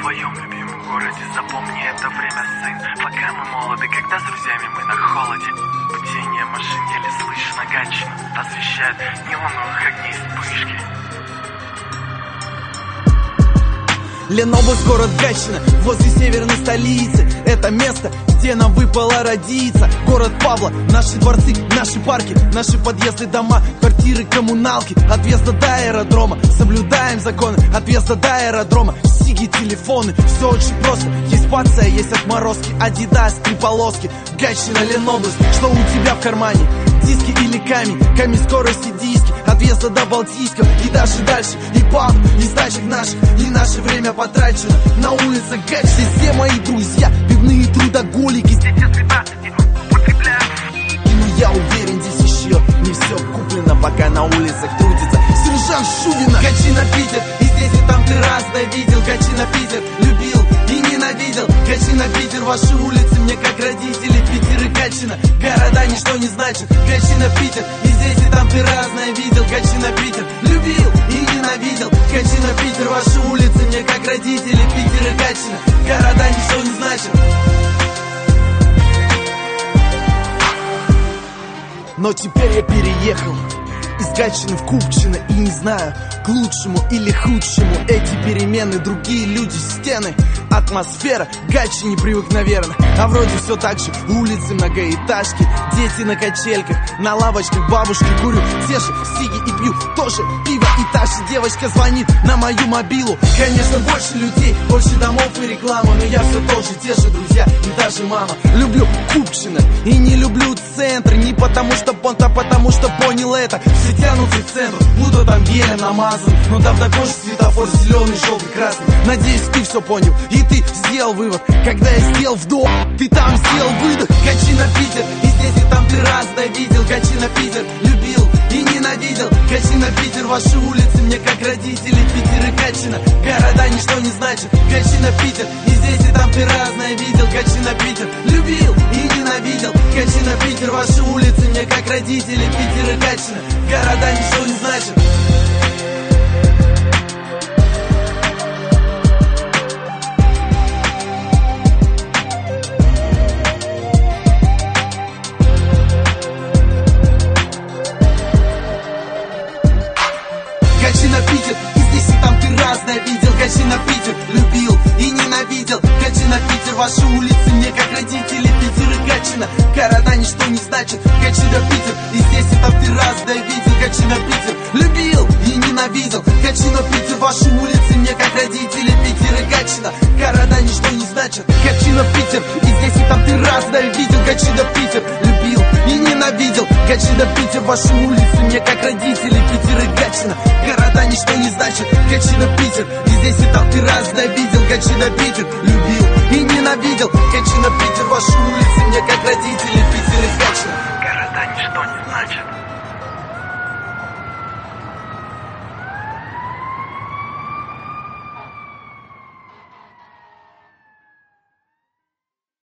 твоем любимом городе. Запомни это время, сын, пока мы молоды, когда с друзьями мы на холоде. Бдение машин еле слышно, Гатчина освещает неоновых огней вспышки. Ленобласть, город Гатчина, возле северной столицы. Это место, где нам выпало родиться. Город Павла, наши дворцы, наши парки, наши подъезды, дома, квартиры, коммуналки. От въезда до аэродрома, соблюдаем законы. От въезда до аэродрома, сиги, телефоны. Все очень просто, есть пация, есть отморозки. Адидас, три полоски, Гатчина, Ленобласть. Что у тебя в кармане? Диски или камень, камень скорости диски. От въезда до Балтийского и даже дальше. И пап, и сдачек наших, и наше время потрачено. На улице Гатчины все мои друзья, пивные трудоголики. Здесь все цвета употребляют. Но я уверен, здесь еще не все куплено, пока на улицах трудится сержант Шубина. Гатчина, Питер, и здесь и там ты разное видел. Гатчина, Питер, любил и ненавидел. Гатчина, Питер, ваши улицы мне как родители. Питер и Гатчина, города ничто не значит. Гатчина, Питер, и здесь и там ты разное видел. Гатчина, Питер, любил и ненавидел. Гатчина, Питер, ваши улицы мне как родители. Питер и Гатчина, города ничто не значит. Но теперь я переехал из Гатчины в Купчино. И не знаю, к лучшему или худшему эти перемены. Другие люди, стены, атмосфера. К Гатчине привык, наверное. А вроде все так же, улицы, многоэтажки. Дети на качельках, на лавочках, бабушки курю те же сиги и пью тоже пиво. И та же девочка звонит на мою мобилу. Конечно, больше людей, больше домов и рекламы. Но я все тоже, те же друзья и даже мама. Люблю Купчино и не люблю центр. Не потому что понт, а потому что понял это. Все тянутся к центру, будто там гелем намазан. Но там такой же светофор, зеленый, желтый, красный. Надеюсь, ты все понял и ты сделал вывод. Когда я сделал вдох, ты там сделал выдох. Гатчина, Питер, и здесь и там ты разное видел. Гатчина, Питер, любил и ненавидел. Гатчина, Питер, ваши улицы мне как родители. Питер и Гатчина, города ничто не значит. Гатчина, Питер, и здесь и там ты разное видел. Гатчина, Питер, любил и ненавидел. Гатчина, Питер, ваши улицы мне как родители. Питер и Гатчина, города ничто не значит. Гатчина, Питер, и здесь и там ты разное видел. Гатчина, Питер, любил и ненавидел. Гатчина, Питер, ваши улицы мне как родители. Питер и Гатчина, города ничто не значит. Гатчина, Питер, и здесь и там ты разное видел. Гатчина, Питер, любил и ненавидел. Гатчина, Питер, ваши улицы мне как родители. Питер и Гатчина, города ничто не значит. Гатчина, Питер, и здесь и там ты разное видел. Гатчина, Питер, любил и ненавидел. Гатчина, Питер, ваши улицы мне как родители. Питер и Гатчина, города ничто не значит. Гатчина, Питер, и здесь и там ты разное видел. Гатчина, Питер, любил и ненавидел. Гатчина, Питер, ваши улицы мне как родители.